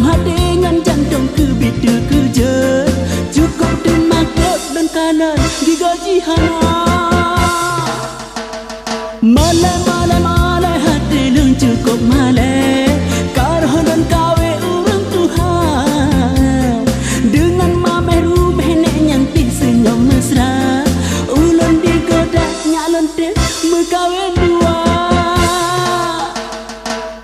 hati ngan jantungku bidu kerja cukup dimakut dan kanan digaji hana malai hati lung cukup malai